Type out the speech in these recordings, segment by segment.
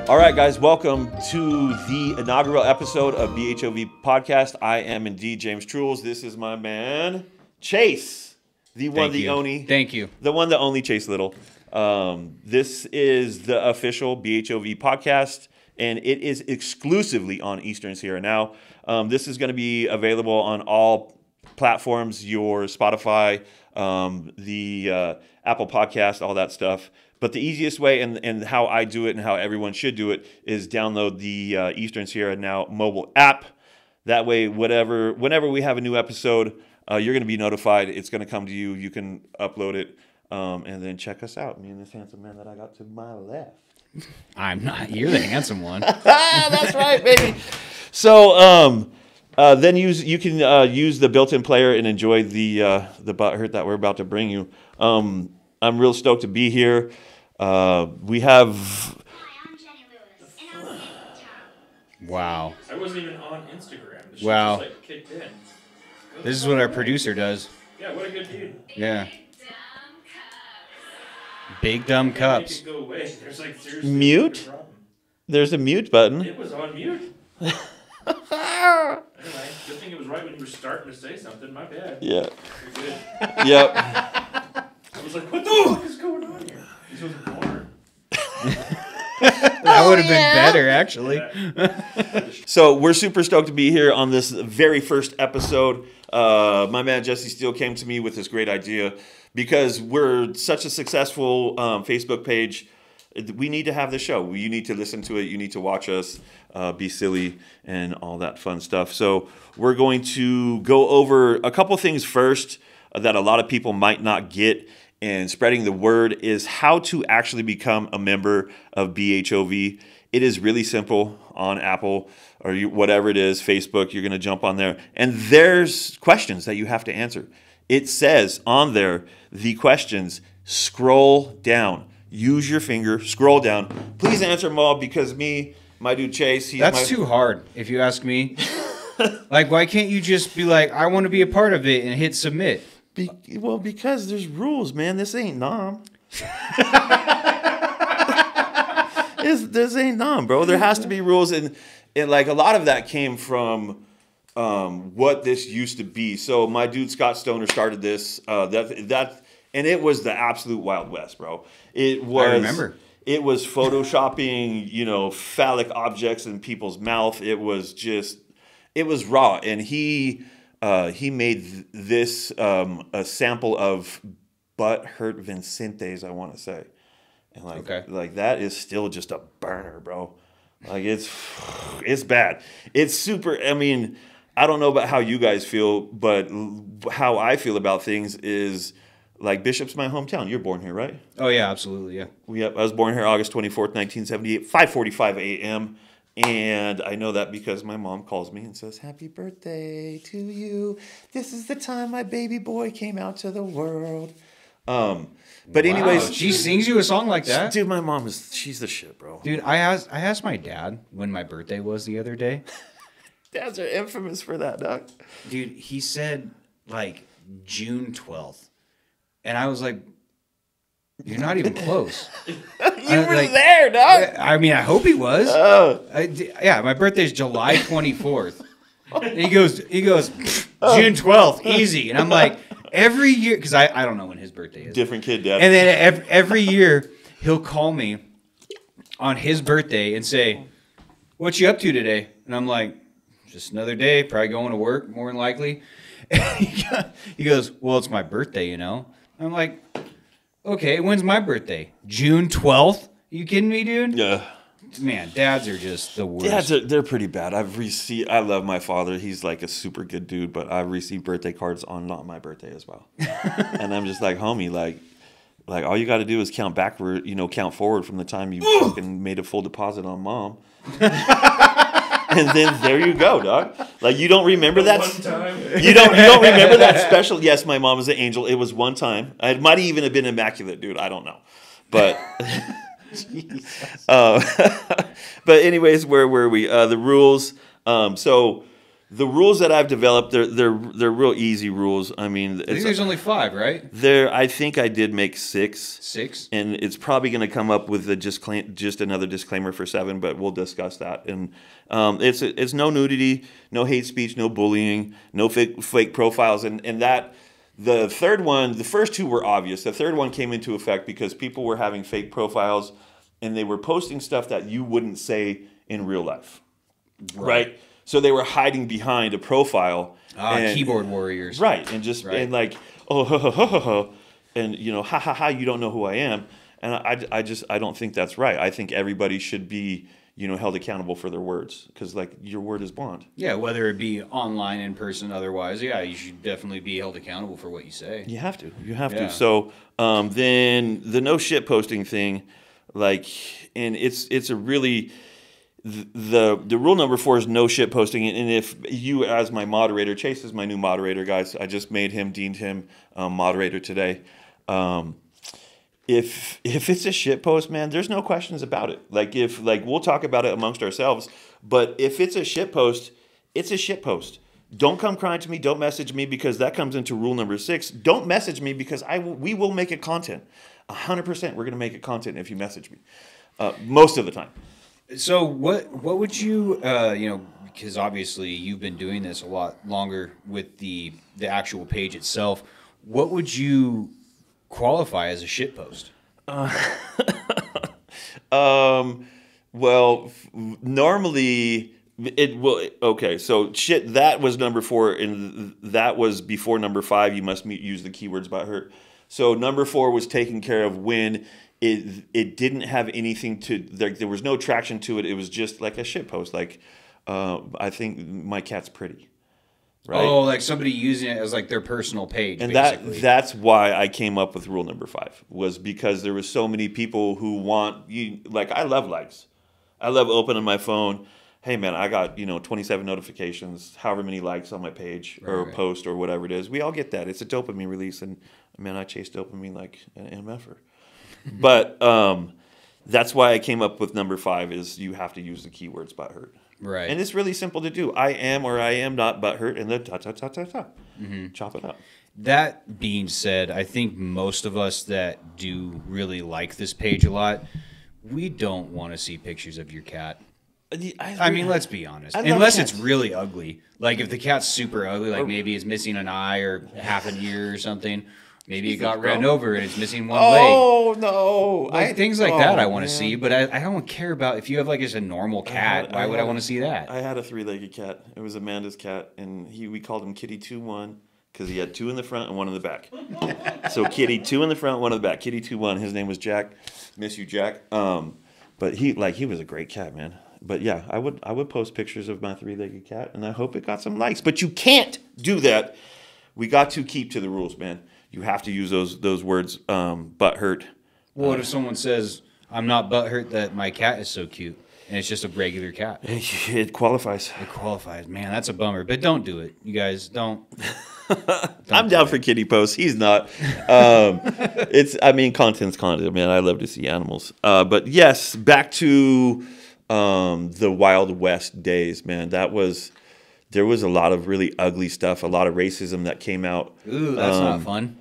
All right, guys, welcome to the inaugural episode of BHOV Podcast. I am indeed James Trules. This is my man, Chase, the one, the only. Thank you. The one, the only Chase Little. This is the official BHOV Podcast, and it is exclusively on Eastern Sierra Now. This is going to be available on all platforms, your Spotify, the Apple Podcast, all that stuff. But the easiest way and how I do it and how everyone should do it is download the Eastern Sierra Now mobile app. That way, whenever we have a new episode, you're going to be notified. It's going to come to you. You can upload it and then check us out. Me and this handsome man that I got to my left. I'm not. You're the handsome one. That's right, baby. So then you can use the built-in player and enjoy the butthurt that we're about to bring you. I'm real stoked to be here. We have. Hi, I'm Jenny Lewis, and I'm Tom. Wow. I wasn't even on Instagram. The shit Wow. just kicked in. This is what our producer does. Yeah, what a good dude. Yeah. Big dumb Make cups. it go away. There's seriously Mute? a problem. There's a mute button. It was on mute. Anyway, good thing it was right when you were starting to say something. My bad. Yeah. You're good. Yep. I was like, what the fuck is going on here? This was a corner. That would have been better, actually. So we're super stoked to be here on this very first episode. My man Jesse Steele came to me with this great idea because we're such a successful Facebook page. We need to have this show. You need to listen to it. You need to watch us be silly and all that fun stuff. So we're going to go over a couple things first that a lot of people might not get. And spreading the word is how to actually become a member of BHOV. It is really simple on Apple or whatever it is, Facebook. You're going to jump on there. And there's questions that you have to answer. It says on there, the questions, scroll down. Use your finger, scroll down. Please answer them all because my dude Chase, That's too hard, if you ask me. Why can't you just be like, I want to be a part of it and hit submit? Because there's rules, man. This ain't Nom. This ain't Nom, bro. There has to be rules, and a lot of that came from what this used to be. So my dude Scott Stoner started this. And it was the absolute Wild West, bro. It was. I remember. It was photoshopping, phallic objects in people's mouth. It was raw, and he made this a sample of Butthurt Vincentes, I want to say. And that is still just a burner, bro. It's bad. It's super, I don't know about how you guys feel, but how I feel about things is Bishop's my hometown. You're born here, right? Oh, yeah, absolutely, yeah. Yep, I was born here August 24th, 1978, 5:45 a.m., and I know that because my mom calls me and says, "Happy birthday to you. This is the time my baby boy came out to the world." But anyways, Wow, she sings you a song like that? Dude, my mom she's the shit, bro. Dude, I asked my dad when my birthday was the other day. Dads are infamous for that, dog. Dude, he said June 12th. And I was like, you're not even close. You were there, dog. I hope he was. My birthday's July 24th. And he goes, June 12th, easy. And I'm like, every year, because I don't know when his birthday is. Different kid, Dad. And then every year, he'll call me on his birthday and say, what you up to today? And I'm like, just another day, probably going to work, more than likely. And he goes, well, it's my birthday, I'm like, okay, when's my birthday? June 12th? You kidding me, dude? Yeah. Man, dads are just the worst. Dads, they're pretty bad. I love my father. He's a super good dude, but I've received birthday cards on not my birthday as well. And I'm just like, homie, all you got to do is count backward, count forward from the time you fucking made a full deposit on mom. And then there you go, dog. You don't remember that one time. You don't remember that special. Yes, my mom is an angel. It was one time. It might even have been immaculate, dude. I don't know. But but anyways, where were we? The rules. So The rules that I've developed, they're real easy rules. I mean, I think there's only 5, right? I think I did make 6. 6? And it's probably going to come up with just another disclaimer for 7, but we'll discuss that. And it's no nudity, no hate speech, no bullying, no fake profiles, and that the third one, the first 2 were obvious. The third one came into effect because people were having fake profiles, and they were posting stuff that you wouldn't say in real life, right? So they were hiding behind a profile. Keyboard warriors. Right, and just and like, oh, ho, ho, ho, ho, ho, and ha ha ha, you don't know who I am, and I don't think that's right. I think everybody should be held accountable for their words, because like your word is bond. Yeah, whether it be online, in person, otherwise, you should definitely be held accountable for what you say. You have to. So then the no shit posting thing, like, and it's a really. The rule number 4 is no shit posting, and if you, as my moderator, Chase is my new moderator, guys. I just deemed him moderator today. If it's a shit post, man, there's no questions about it. Like we'll talk about it amongst ourselves, but if it's a shit post, it's a shit post. Don't come crying to me. Don't message me, because that comes into rule number 6. Don't message me, because we will make it content. 100%, we're gonna make it content if you message me. Most of the time. So what would you because obviously you've been doing this a lot longer with the actual page itself, what would you qualify as a shit post? Well, normally it will. Okay, so shit, that was number 4, and that was before number 5. You must use the keywords butthurt. So number 4 was taken care of when it didn't have anything to, there was no traction to it. It was just like a shit post. Like, I think my cat's pretty. Right? Oh, like somebody using it as like their personal page. And basically. that's why I came up with rule number 5, was because there was so many people who want you. Like, I love likes. I love opening my phone. Hey man, I got 27 notifications, however many likes on my page or post or whatever it is. We all get that. It's a dopamine release, and man, I chase dopamine like an MFer. But that's why I came up with number 5, is you have to use the keywords butthurt. Right. And it's really simple to do. I am or I am not butthurt, and then chop it up. That being said, I think most of us that do really like this page a lot, we don't want to see pictures of your cat. I mean, let's be honest. Unless it's really ugly. Like if the cat's super ugly, like maybe it's missing an eye or half an ear or something. Maybe it got ran over and it's missing one leg. Oh, no. Things like that I want to see, but I don't care about if you have like just a normal cat. Why would I want to see that? I had a 3-legged cat. It was Amanda's cat, and we called him Kitty 2-1 because he had 2 in the front and 1 in the back. So Kitty 2 in the front, 1 in the back. Kitty 2-1. His name was Jack. Miss you, Jack. But he was a great cat, man. But yeah, I would post pictures of my 3-legged cat, and I hope it got some likes. But you can't do that. We got to keep to the rules, man. You have to use those words, butthurt. Well, what if someone says, I'm not butthurt that my cat is so cute, and it's just a regular cat? It qualifies. It qualifies. Man, that's a bummer. But don't do it. You guys, don't. I'm down for kitty posts. He's not. Content's content, man. I love to see animals. But yes, back to the Wild West days, man. There was a lot of really ugly stuff, a lot of racism that came out. Ooh, that's not fun.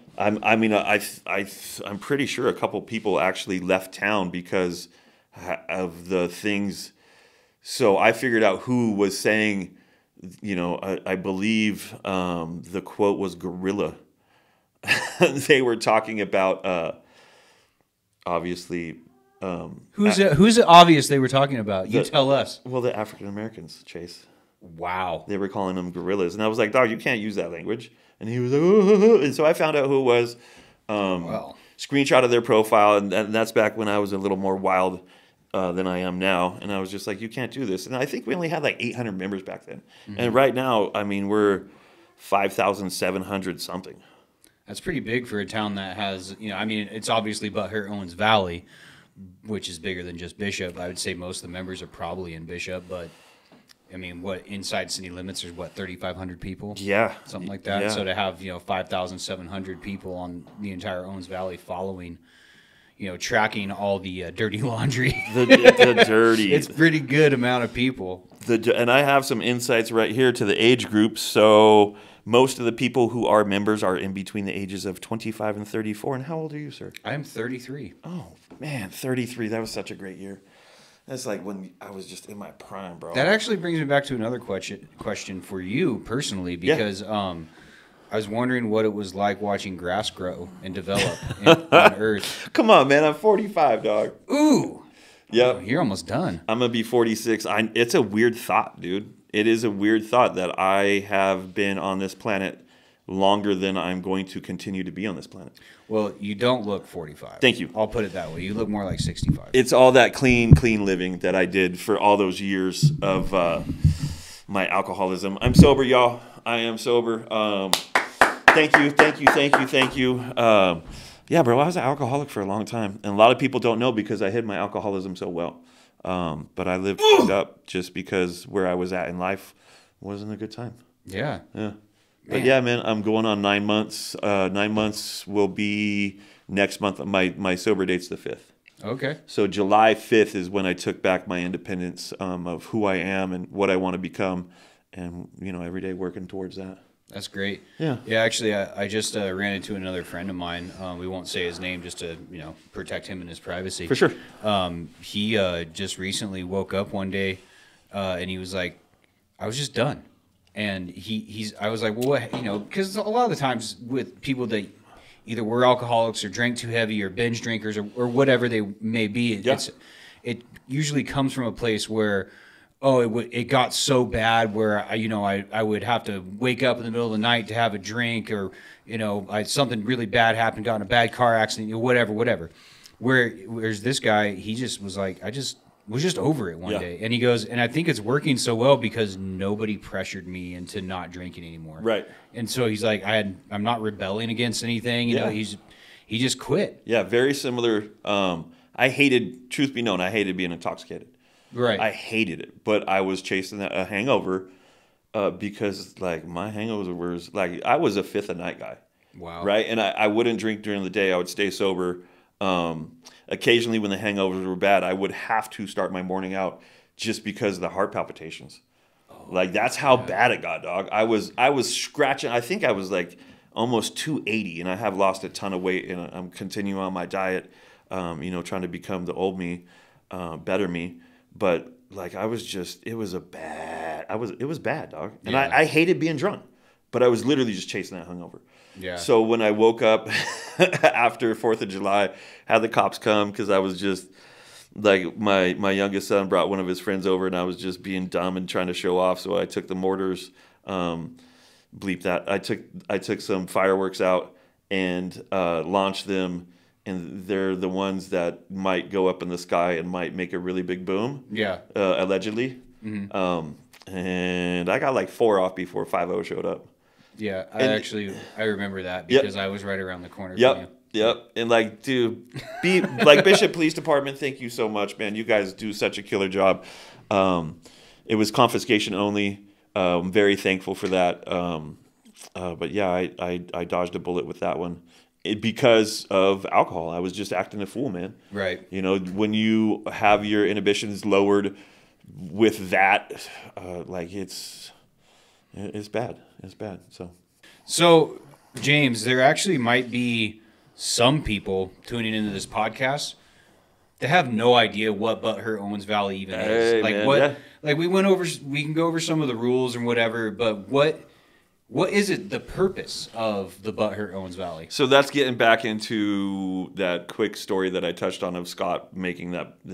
I'm pretty sure a couple people actually left town because of the things. So I figured out who was saying, I believe the quote was gorilla. They were talking about, obviously. Who's it obvious they were talking about? You tell us. Well, the African Americans, Chase. Wow. They were calling them gorillas. And I was like, dog, you can't use that language. And he was like, oh. And so I found out who it was. Screenshot of their profile. And that's back when I was a little more wild than I am now. And I was just like, you can't do this. And I think we only had like 800 members back then. Mm-hmm. And right now, we're 5,700 something. That's pretty big for a town that has, it's obviously Butthurt owns Valley, which is bigger than just Bishop. I would say most of the members are probably in Bishop, but inside city limits, there's 3,500 people? Yeah. Something like that. Yeah. So to have, 5,700 people on the entire Owens Valley following, tracking all the dirty laundry. The dirty. It's a pretty good amount of people. And I have some insights right here to the age groups. So most of the people who are members are in between the ages of 25 and 34. And how old are you, sir? I'm 33. Oh, man, 33. That was such a great year. That's like when I was just in my prime, bro. That actually brings me back to another question for you personally, because I was wondering what it was like watching grass grow and develop on Earth. Come on, man. I'm 45, dog. Ooh. Yep. You're almost done. I'm going to be 46. It's a weird thought, dude. It is a weird thought that I have been on this planet longer than I'm going to continue to be on this planet. Well, you don't look 45. Thank you. I'll put it that way. You look more like 65. It's all that clean living that I did for all those years of my alcoholism. I'm sober, y'all. I am sober. Thank you. Yeah, bro, I was an alcoholic for a long time. And a lot of people don't know because I hid my alcoholism so well. But I lived it up just because where I was at in life wasn't a good time. Yeah. Yeah. But yeah, man, I'm going on 9 months. 9 months will be next month. My sober date's the 5th. Okay. So July 5th is when I took back my independence of who I am and what I want to become. And, every day working towards that. That's great. Yeah. Yeah, actually, I just ran into another friend of mine. We won't say his name just to, protect him and his privacy. For sure. He just recently woke up one day and he was like, I was just done. And I was like, well, what, because a lot of the times with people that either were alcoholics or drank too heavy or binge drinkers or whatever they may be, it usually comes from a place where, it got so bad where I would have to wake up in the middle of the night to have a drink, or something really bad happened, got in a bad car accident, whatever. Whereas this guy, he just was like, I just was just over it one day, and he goes, and I think it's working so well because nobody pressured me into not drinking anymore. Right. And so he's like, I'm not rebelling against anything. He just quit. Yeah, very similar. Truth be known, I hated being intoxicated. Right. I hated it, but I was chasing a hangover because my hangover was I was a fifth a night guy. Wow. Right, and I wouldn't drink during the day. I would stay sober. Occasionally, when the hangovers were bad, I would have to start my morning out just because of the heart palpitations. That's how bad it got, dog. I was scratching. I think I was almost 280, and I have lost a ton of weight, and I'm continuing on my diet. Trying to become the old me, better me. But I was just, it was bad, dog. And I hated being drunk, but I was literally just chasing that hungover. Yeah. So when I woke up after 4th of July, had the cops come because I was just my youngest son brought one of his friends over and I was just being dumb and trying to show off. So I took the mortars, bleep that. I took some fireworks out and launched them. And they're the ones that might go up in the sky and might make a really big boom. Yeah. Allegedly. Mm-hmm. And I got 4 off before 5-0 showed up. Yeah, I remember that because I was right around the corner from you. Yep. And dude, Bishop Police Department, thank you so much, man. You guys do such a killer job. It was confiscation only. I'm very thankful for that. But yeah, I dodged a bullet with that one. Because of alcohol. I was just acting a fool, man. Right. When you have your inhibitions lowered with that, it's bad. It's bad. So, James, there actually might be some people tuning into this podcast that have no idea what Butthurt Owens Valley even is. We can go over some of the rules and whatever, but what is it, the purpose of the Butthurt Owens Valley? So that's getting back into that quick story that I touched on of Scott making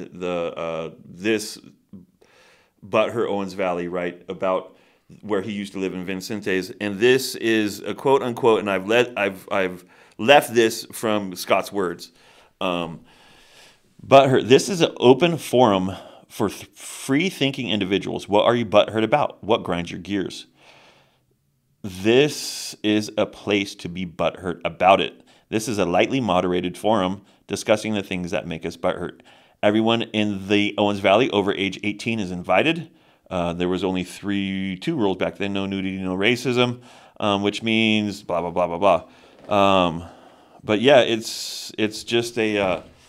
this Butthurt Owens Valley, right, about where he used to live in Vincennes. And this is a quote unquote, and I've left this from Scott's words. Butthurt, this is an open forum for free thinking individuals. What are you butthurt about? What grinds your gears? This is a place to be butthurt about it. This is a lightly moderated forum discussing the things that make us butthurt. Everyone in the Owens Valley over age 18 is invited. There was only 2 rules back then: no nudity, no racism, which means blah blah blah blah blah. But yeah, it's just a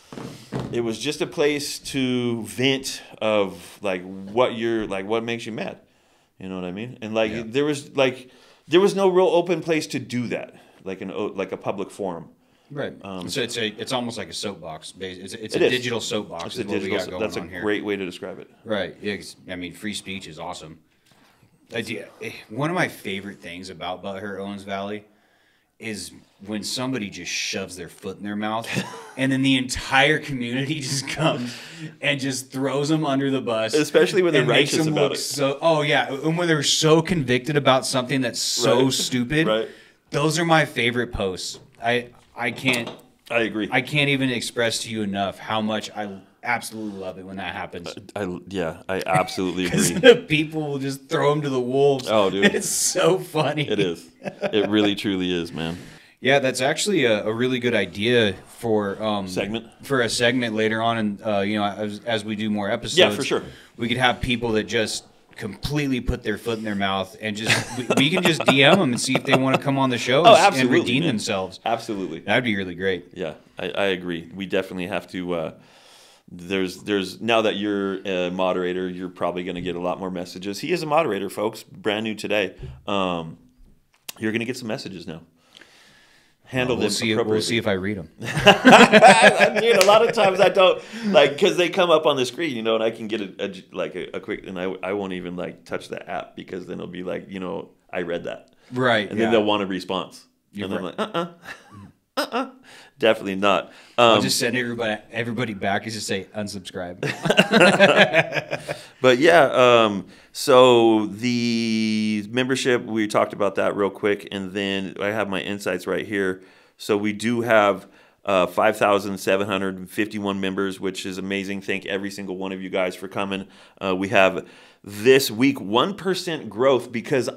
it was just a place to vent of like what makes you mad. You know what I mean? And like there was no real open place to do that, like a public forum. Right. So it's almost like a soapbox. It's It a is. digital soapbox. It's Is what we got going that's a on here. great way to describe it. Right. Yeah, I mean, free speech is awesome. One of my favorite things about Butthurt Owens Valley is when somebody just shoves their foot in their mouth and then the entire community just comes and just throws them under the bus. Especially when they're and makes righteous them about look it. Oh, yeah. And when they're so convicted about something that's so Right. stupid, Right. those are my favorite posts. I can't I agree. even express to you enough how much I absolutely love it when that happens. I absolutely Because agree. people will just throw them to the wolves. Oh, dude. It's so funny. It is. It really truly is, man. Yeah, that's actually a really good idea for Segment? for a segment later on, and as we do more episodes. Yeah, for sure. We could have people that just completely put their foot in their mouth and just we can just DM them and see if they want to come on the show and absolutely, redeem man. themselves. Absolutely. That'd be really great. Yeah, I agree. We definitely have to. There's now that you're a moderator, you're probably going to get a lot more messages. He is a moderator, folks. Brand new today. You're going to get some messages now. Handle We'll this see. appropriately. We'll see if I read them. Dude, a lot of times I don't because they come up on the screen, and I can get a quick, and I won't even touch the app because then it'll be I read that, Right. and then they'll want a response, and I'm like, definitely not. I'll just send everybody back and just say unsubscribe. But yeah, so the membership, we talked about that real quick, and then I have my insights right here. So we do have 5,751 members, which is amazing. Thank every single one of you guys for coming. We have this week 1% growth because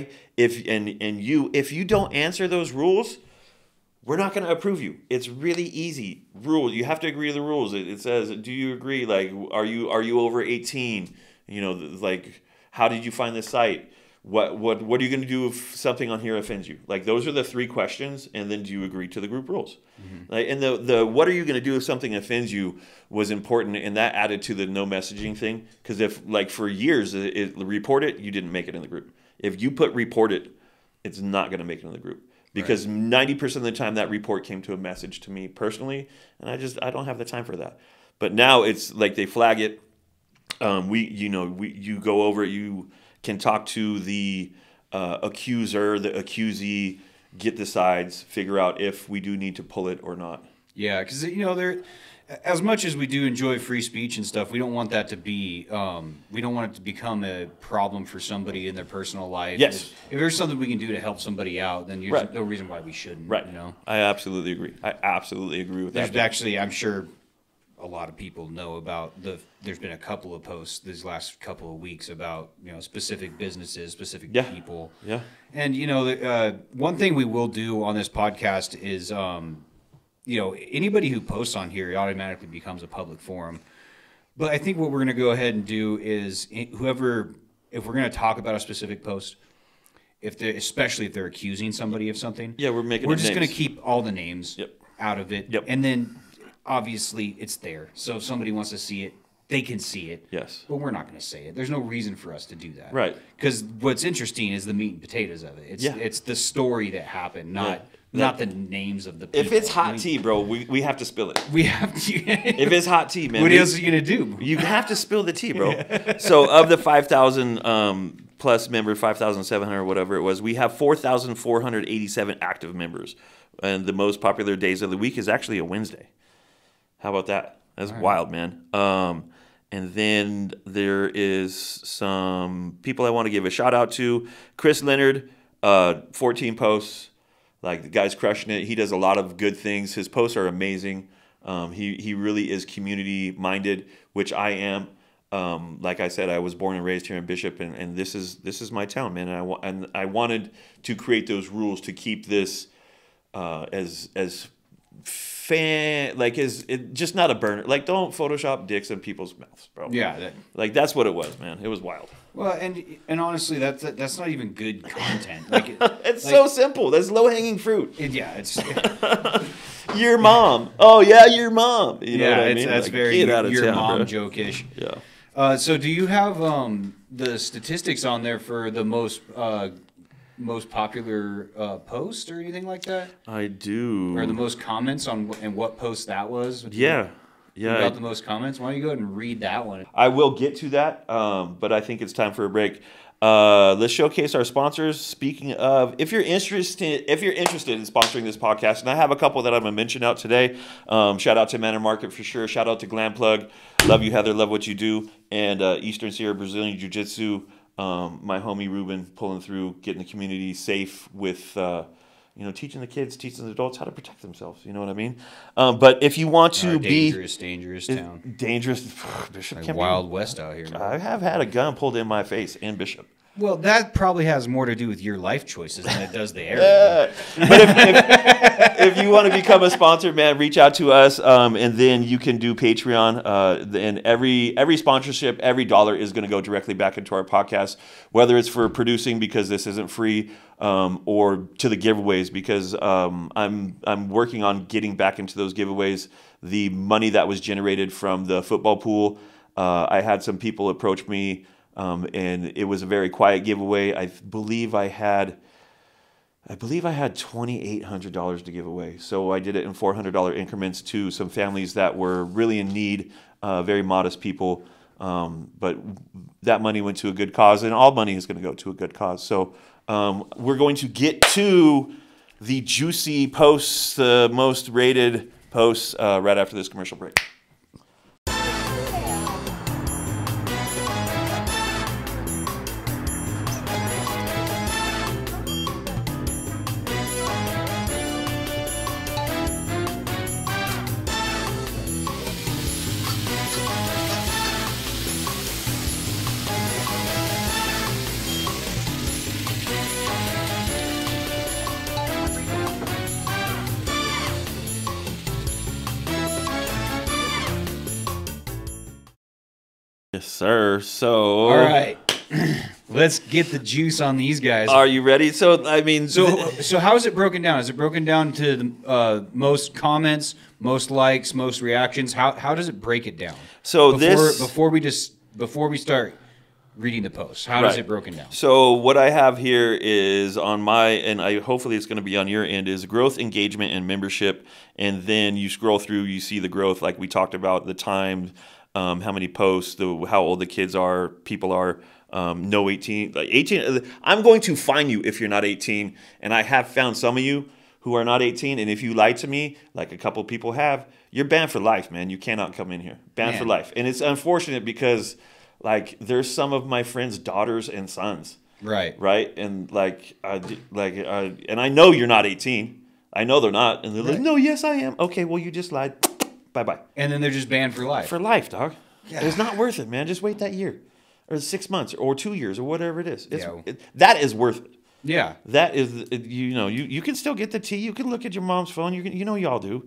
if you don't answer those rules, we're not going to approve you. It's really easy. Rule. You have to agree to the rules. It says, do you agree? Are you over 18? How did you find this site? What are you going to do if something on here offends you? Those are the three questions, and then do you agree to the group rules? Mm-hmm. And the what are you going to do if something offends you was important, and that added to the no messaging thing. Because if for years report it, you didn't make it in the group. If you put report it, it's not going to make it in the group. Because 90% of the time that report came to a message to me personally, and I don't have the time for that. But now it's they flag it. You go over it. You can talk to the accuser, the accusee, get the sides, figure out if we do need to pull it or not. Yeah, because there, as much as we do enjoy free speech and stuff, we don't want that to be. We don't want it to become a problem for somebody in their personal life. Yes. If there's something we can do to help somebody out, then there's no reason why we shouldn't. Right. I absolutely agree. With There's that. actually, I'm sure, a lot of people know about there's been a couple of posts these last couple of weeks about specific businesses, specific people. Yeah. And one thing we will do on this podcast is anybody who posts on here automatically becomes a public forum. But I think what we're going to go ahead and do is if we're going to talk about a specific post, especially if they're accusing somebody of something, we're just going to keep all the names out of it. Yep. And then obviously it's there. So if somebody wants to see it, they can see it. Yes. But we're not going to say it. There's no reason for us to do that. Right. Because what's interesting is the meat and potatoes of it. It's the story that happened, not the names of the people. If it's hot tea, bro, we have to spill it. We have to. If it's hot tea, man. What else are you going to do? You have to spill the tea, bro. So of the 5,000 plus members, 5,700, whatever it was, we have 4,487 active members. And the most popular days of the week is actually a Wednesday. How about that? That's wild, man. And then there is some people I want to give a shout out to. Chris Leonard, 14 posts. The guy's crushing it. He does a lot of good things. His posts are amazing. He really is community minded, which I am. Like I said, I was born and raised here in Bishop, and this is my town, man. And I wanted to create those rules to keep this as just not a burner. Don't Photoshop dicks in people's mouths, bro. Yeah. That's what it was, man. It was wild. Well, and honestly, that's not even good content. It's so simple. That's low hanging fruit. It's Your mom. Oh yeah, your mom. You know yeah, what I mean? that's Like, very get out of your town, mom bro. joke-ish. Yeah. So do you have the statistics on there for the most popular post or anything like that? I do. Or the most comments on and what post that was? Yeah. Who Yeah. got the most comments? Why don't you go ahead and read that one? I will get to that, but I think it's time for a break. Let's showcase our sponsors. Speaking of, if you're interested in sponsoring this podcast, and I have a couple that I'm gonna mention out today. Shout out to Manor Market for sure. Shout out to Glam Plug. Love you, Heather. Love what you do. And Eastern Sierra Brazilian Jiu Jitsu. My homie Ruben pulling through, getting the community safe with. Teaching the kids, teaching the adults how to protect themselves. You know what I mean? But if you want to dangerous town. dangerous, Bishop Like can Wild West out here. Man. I have had a gun pulled in my face in Bishop. Well, that probably has more to do with your life choices than it does the area. But if you want to become a sponsor, man, reach out to us, and then you can do Patreon. And every sponsorship, every dollar is going to go directly back into our podcast, whether it's for producing because this isn't free, or to the giveaways because I'm working on getting back into those giveaways. The money that was generated from the football pool, I had some people approach me. And it was a very quiet giveaway. I believe I had $2,800 to give away. So I did it in $400 increments to some families that were really in need, very modest people. But that money went to a good cause, and all money is going to go to a good cause. So we're going to get to the juicy posts, the most rated posts, right after this commercial break. Yes, sir. So, All right, let's get the juice on these guys. Are you ready? So, I mean, So how is it broken down? Is it broken down to the most comments, most likes, most reactions? How does it break it down? So before we start reading the post, how is it broken down? So what I have here is on my, and hopefully it's going to be on your end, is growth, engagement, and membership. And then you scroll through, you see the growth, like we talked about, the time, how many posts, how old the kids are, people are. No 18, like 18. I'm going to fine you if you're not 18, and I have found some of you who are not 18. And if you lie to me, like a couple people have, you're banned for life, man. You cannot come in here, banned for life. And it's unfortunate because, like, there's some of my friends' daughters and sons, Right. and and I know you're not 18. I know they're not, and they're like, no, yes, I am. Okay, well, you just lied. Bye. And then they're just banned for life. For life, dog. Yeah. It's not worth it, man. Just wait that year, or 6 months, or 2 years, or whatever it is. That is worth it. Yeah. That is, you can still get the tea. You can look at your mom's phone. Y'all do.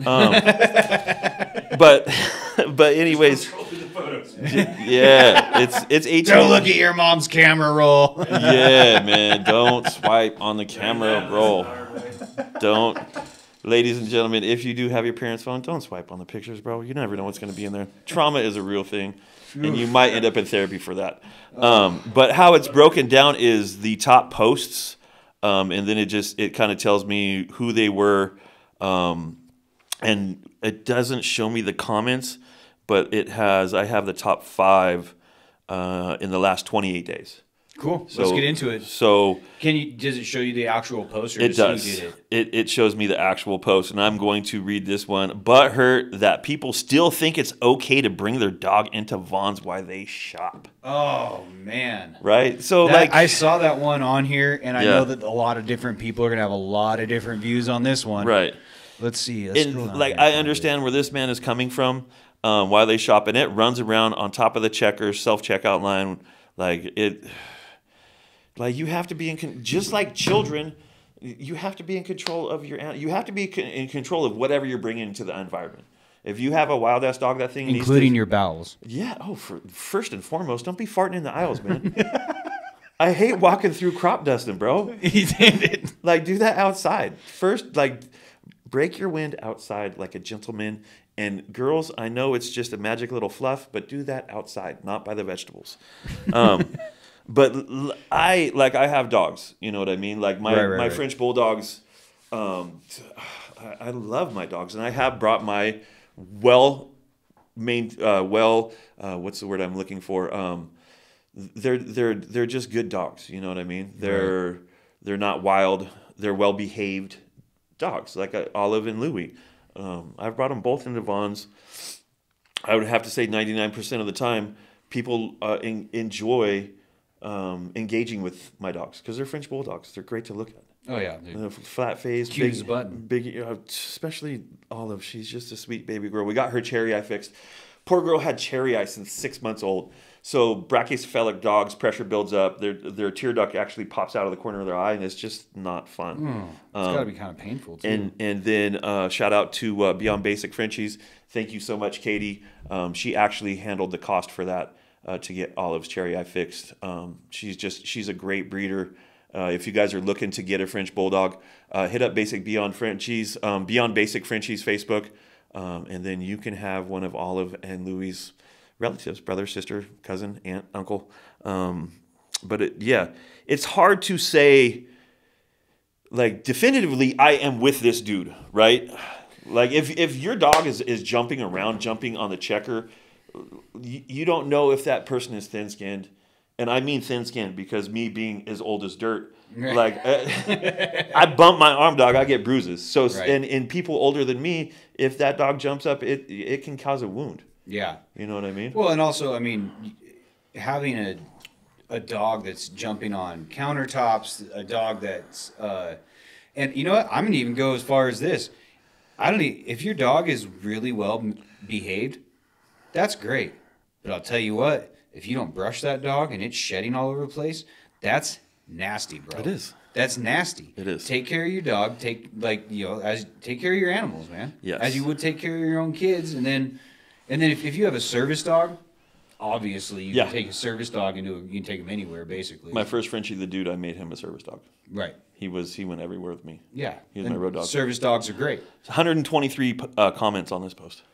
But anyways, Scroll through the photos. yeah, it's 18. Don't look at your mom's camera roll. Yeah, man. Don't swipe on the camera roll. Don't. Ladies and gentlemen, if you do have your parents' phone, don't swipe on the pictures, bro. You never know what's going to be in there. Trauma is a real thing, and you might end up in therapy for that. But how it's broken down is the top posts, and then it kind of tells me who they were, and it doesn't show me the comments, but I have the top 5 in the last 28 days. Cool. Let's get into it. So Does it show you the actual post? Or it just does. who did it? It shows me the actual post, and I'm going to read this one. Butthurt that people still think it's okay to bring their dog into Vons while they shop. Oh man. Right? So I saw that one on here, and I Yeah. know that a lot of different people are gonna have a lot of different views on this one. right. Let's see. Let's scroll And down like here and I find understand where this man is coming from, while they shop, and it runs around on top of the checkers, self-checkout line, Like you have to be just like children, you have to be in control of you have to be in control of whatever you're bringing into the environment. If you have a wild ass dog, that thing including your bowels. Yeah. Oh, first and foremost, don't be farting in the aisles, man. I hate walking through crop dusting, bro. He did it. Like, do that outside first. Like, break your wind outside like a gentleman. And girls, I know it's just a magic little fluff, but do that outside, not by the vegetables. But I have dogs. You know what I mean? Like my French bulldogs. I love my dogs, and I have brought my what's the word I'm looking for? They're just good dogs. You know what I mean? They're not wild. They're well behaved dogs, like Olive and Louie. I've brought them both into Vaughn's. I would have to say 99% of the time, people enjoy engaging with my dogs because they're French bulldogs. They're great to look at. Oh yeah, dude. Flat face, Cute as a button. big, especially Olive. She's just a sweet baby girl. We got her cherry eye fixed. Poor girl had cherry eye since 6 months old. So brachycephalic dogs, pressure builds up. Their tear duct actually pops out of the corner of their eye, and it's just not fun. It's got to be kind of painful too. And then shout out to Beyond Basic Frenchies. Thank you so much, Katie. She actually handled the cost for that to get Olive's cherry eye fixed. She's a great breeder. If you guys are looking to get a French bulldog, hit up Beyond Basic Frenchies Facebook, and then you can have one of Olive and Louie's relatives, brother, sister, cousin, aunt, uncle. But it's hard to say, like, definitively, I am with this dude, right? Like, if your dog is jumping around, jumping on the checker, you don't know if that person is thin-skinned. And I mean thin-skinned because me being as old as dirt, like I bump my arm, dog, I get bruises. So and people older than me, if that dog jumps up, it can cause a wound. Yeah. You know what I mean? Well, and also, I mean, having a dog that's jumping on countertops, a dog that's and you know what? I'm gonna even go as far as this. If your dog is really well behaved, that's great. But I'll tell you what. If you don't brush that dog and it's shedding all over the place, that's nasty, bro. It is. That's nasty. It is. Take care of your dog. Take care of your animals, man. Yes. As you would take care of your own kids, and then if you have a service dog, obviously you can take a service dog you can take him anywhere, basically. My first Frenchie, the dude, I made him a service dog. Right. He went everywhere with me. Yeah. He was my road dog. Service dogs are great. 123 comments on this post.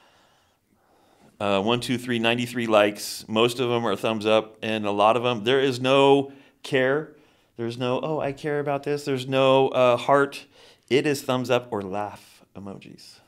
93 likes. Most of them are thumbs up, and a lot of them, there is no care. There's no, I care about this. There's no heart. It is thumbs up or laugh emojis.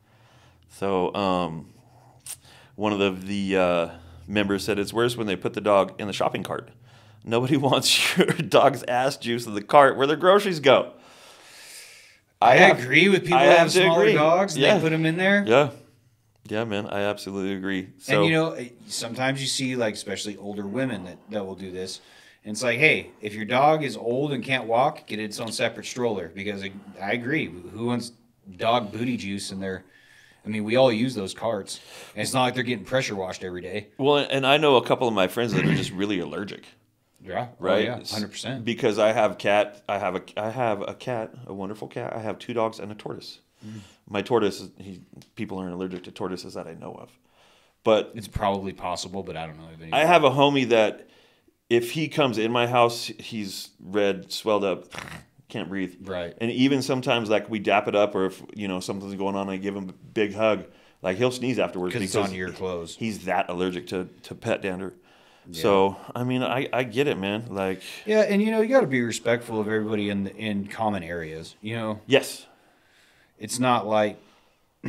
So one of the members said it's worse when they put the dog in the shopping cart. Nobody wants your dog's ass juice in the cart where their groceries go. I agree with people that have smaller dogs. And they put them in there. Yeah. Yeah, man, I absolutely agree. So, and sometimes you see, like, especially older women that will do this. And it's like, hey, if your dog is old and can't walk, get its own separate stroller. Because I agree. Who wants dog booty juice in their... I mean, we all use those carts. And it's not like they're getting pressure washed every day. Well, and I know a couple of my friends that are just really allergic. Yeah. Right? Oh, yeah, 100%. Because I have a cat, a wonderful cat. I have 2 dogs and a tortoise. My tortoise, people aren't allergic to tortoises that I know of. But it's probably possible, but I don't know. I have a homie that if he comes in my house, he's red, swelled up, can't breathe. Right. And even sometimes, like, we dap it up, or if, something's going on, I give him a big hug. Like, he'll sneeze afterwards because it's on your clothes. He's that allergic to pet dander. Yeah. So, I mean, I get it, man. Like, yeah, and, you got to be respectful of everybody in common areas, Yes. It's not like, let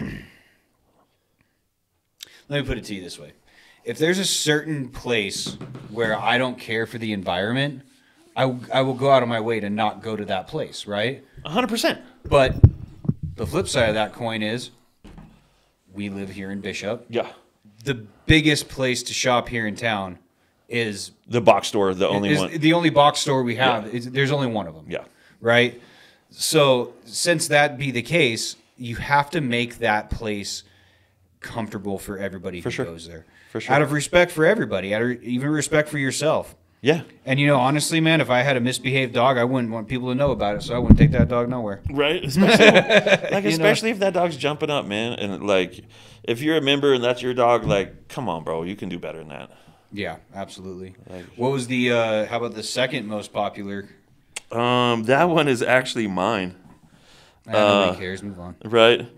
me put it to you this way. If there's a certain place where I don't care for the environment, I will go out of my way to not go to that place, right? 100%. But the flip side of that coin is we live here in Bishop. Yeah. The biggest place to shop here in town is the box store, the only one. The only box store we have. Yeah. There's only one of them. Yeah. Right? So, since that be the case, you have to make that place comfortable for everybody who goes there. For sure. Out of respect for everybody, out of even respect for yourself. Yeah. And, honestly, man, if I had a misbehaved dog, I wouldn't want people to know about it, so I wouldn't take that dog nowhere. Right? Especially if that dog's jumping up, man. And, like, if you're a member and that's your dog, like, come on, bro. You can do better than that. Yeah, absolutely. What was how about the second most popular? That one is actually mine. Nobody cares. Move on. Right.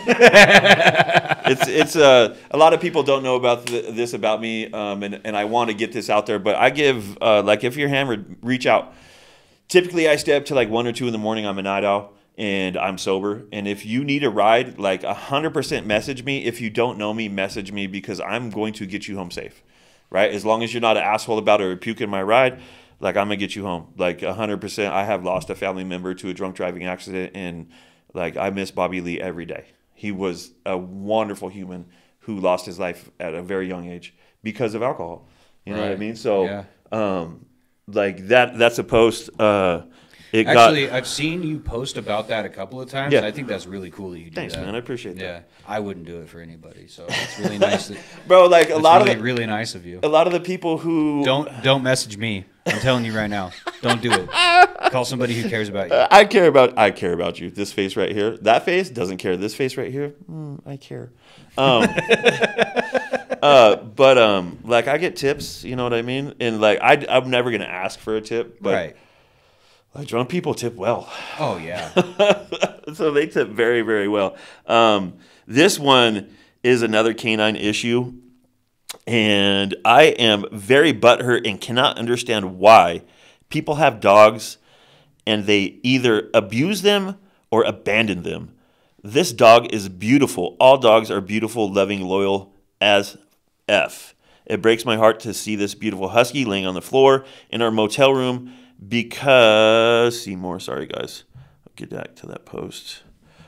it's a lot of people don't know about this about me, and I want to get this out there. But I give like if you're hammered, reach out. Typically, I stay up to like 1 or 2 in the morning. I'm a night owl and I'm sober. And if you need a ride, like 100% message me. If you don't know me, message me because I'm going to get you home safe. Right? As long as you're not an asshole about it or puking my ride, like I'm gonna get you home. Like 100%. I have lost a family member to a drunk driving accident, and like I miss Bobby Lee every day. He was a wonderful human who lost his life at a very young age because of alcohol. You know what I mean? So, like that's a post. Actually, I've seen you post about that a couple of times. Yeah. And I think that's really cool that you do Thanks, that. man. I appreciate that. Yeah, I wouldn't do it for anybody. So it's really nice. Bro, like Really nice of you. a lot of the people who Don't message me. I'm telling you right now. Don't do it. Call somebody who cares about you. I care about you. This face right here. That face doesn't care. This face right here, I care. But like I get tips, you know what I mean? And like I'm never gonna ask for a tip, but Right. like drunk people tip well. Oh yeah. So they tip very, very well. This one is another canine issue, and I am very butthurt and cannot understand why people have dogs and they either abuse them or abandon them. This dog is beautiful. All dogs are beautiful, loving, loyal as F. It breaks my heart to see this beautiful husky laying on the floor in our motel room because... Seymour, sorry guys. I'll get back to that post.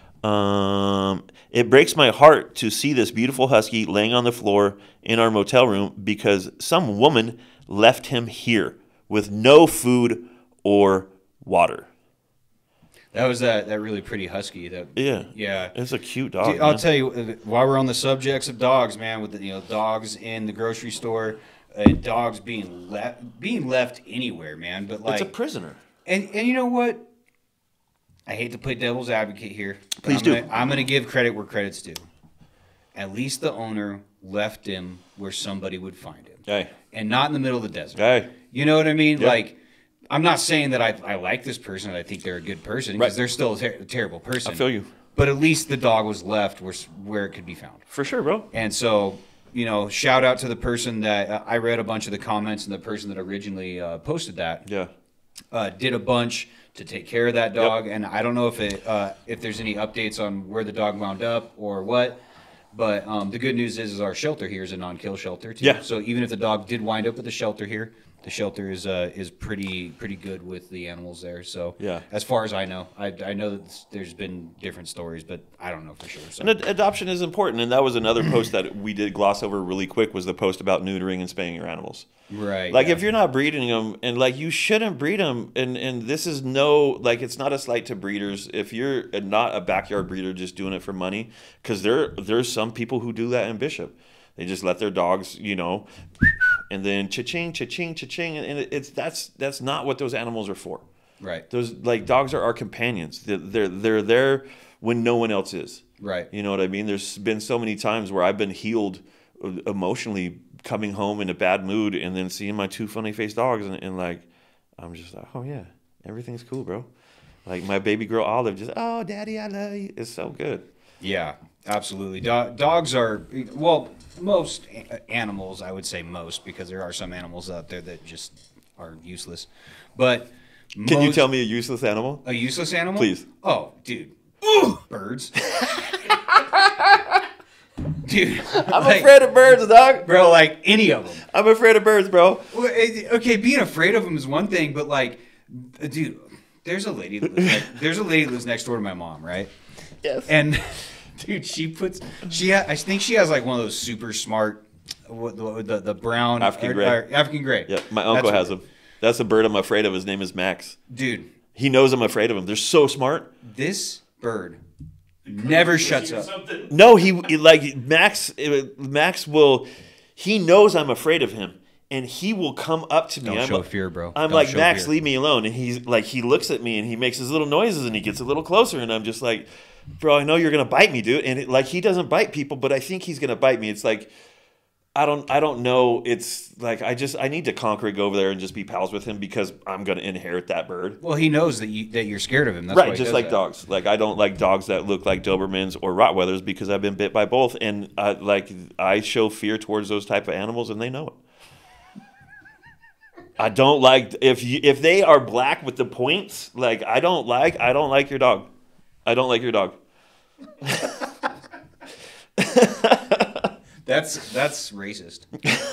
It breaks my heart to see this beautiful husky laying on the floor in our motel room because some woman left him here with no food or water. That was that really pretty husky. Yeah. It's a cute dog. Dude, I'll tell you, while we're on the subjects of dogs, man, with the dogs in the grocery store, and dogs being left anywhere, man. But like it's a prisoner. And you know what? I hate to play devil's advocate here. Please do. I'm gonna give credit where credit's due. At least the owner left him where somebody would find him, Hey. and not in the middle of the desert. Hey. You know what I mean? Yeah. Like, I'm not saying that I like this person and I think they're a good person because Right. they're still a terrible person. I feel you. But at least the dog was left where it could be found. For sure, bro. And so, shout out to the person that I read a bunch of the comments, and the person that originally posted that Yeah. did a bunch to take care of that dog. And I don't know if there's any updates on where the dog wound up or what. But the good news is our shelter here is a non-kill shelter too. Yeah. So even if the dog did wind up at the shelter here, the shelter is pretty good with the animals there. So Yeah. as far as I know, I know that there's been different stories, but I don't know for sure. So. And adoption is important, and that was another post that we did gloss over really quick. Was the post about neutering and spaying your animals? Right. Like yeah. if you're not breeding them, and like you shouldn't breed them, and this is it's not a slight to breeders. If you're not a backyard breeder just doing it for money, because there's some people who do that in Bishop. They just let their dogs, and then cha-ching, cha-ching, cha-ching, and that's not what those animals are for. Right. Those dogs are our companions. They're there when no one else is. Right. You know what I mean? There's been so many times where I've been healed emotionally, coming home in a bad mood, and then seeing my two funny-faced dogs, and like I'm just like, oh yeah, everything's cool, bro. Like my baby girl Olive, just oh daddy, I love you. It's so good. Yeah, absolutely. Dogs are, most animals, I would say most, because there are some animals out there that just are useless. But Can you tell me a useless animal? a useless animal? Please. Oh, dude. Birds. Dude. I'm afraid of birds, dog. Bro, like any of them. I'm afraid of birds, bro. Well, okay, being afraid of them is one thing, but like, dude, there's a lady that lives next door to my mom, right? Yes. And dude, I think she has like one of those super smart, the brown African gray. African gray. Yeah, my uncle has them. That's the bird I'm afraid of. His name is Max. Dude, He knows I'm afraid of him. They're so smart. this bird never shuts up. Something. No, Max will. He knows I'm afraid of him, and he will come up to me. Don't show fear, bro. I'm Don't like, show Max, fear. leave me alone. And he's like, he looks at me and he makes his little noises and he gets a little closer, and I'm just like, bro, I know you're gonna bite me, dude. And he doesn't bite people, but I think he's gonna bite me. It's like, I don't know. It's like I need to conquer, go over there and just be pals with him because I'm going to inherit that bird. Well, he knows that you're scared of him. That's Right, why he just does like that. dogs. Like I don't like dogs that look like Dobermans or Rottweilers because I've been bit by both, and I show fear towards those type of animals, and they know it. I don't like if they are black with the points. Like I don't like your dog. I don't like your dog. That's racist.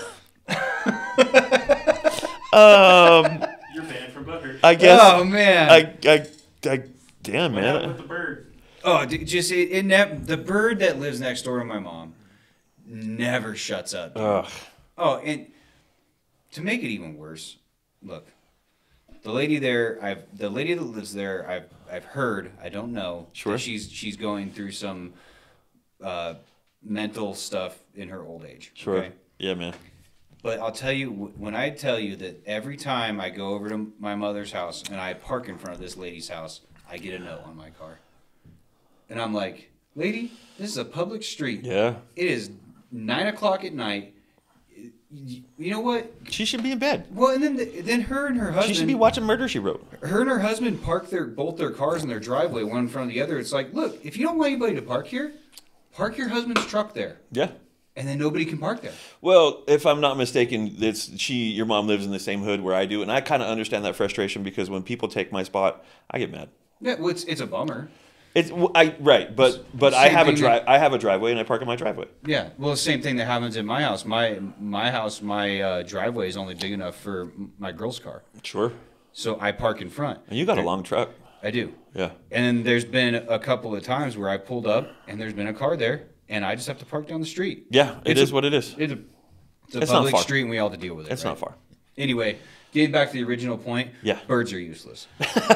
You're banned from Butthurt. I guess. Oh man. I damn What happened man. with the bird? Oh, just the bird that lives next door to my mom never shuts up. dude. Ugh. Oh, and to make it even worse, look, the lady that lives there, I've heard, I don't know, Sure. that she's going through some mental stuff in her old age. Sure. Okay? Yeah, man. But I'll tell you, when I tell you that every time I go over to my mother's house and I park in front of this lady's house, I get a note on my car. And I'm like, lady, this is a public street. Yeah. It is 9 o'clock at night. You know what? She should be in bed. Well, and then her and her husband. She should be watching Murder, She Wrote. Her and her husband park both their cars in their driveway, one in front of the other. It's like, look, if you don't want anybody to park here, park your husband's truck there, Yeah. and then nobody can park there. Well, if I'm not mistaken, your mom lives in the same hood where I do, and I kind of understand that frustration because when people take my spot, I get mad. Yeah, well, it's a bummer. Right, but I Same have thing I have a driveway and I park in my driveway. Yeah, well, the same thing that happens in my house. My house, my driveway is only big enough for my girl's car, Sure. so I park in front. And you got a long truck. I do. Yeah. And then there's been a couple of times where I pulled up and there's been a car there, and I just have to park down the street. Yeah, It's is a- what it is. It's a It's not public far. street, and we all have to deal with it. It's right? not far. Anyway, getting back to the original point. Yeah. Birds are useless.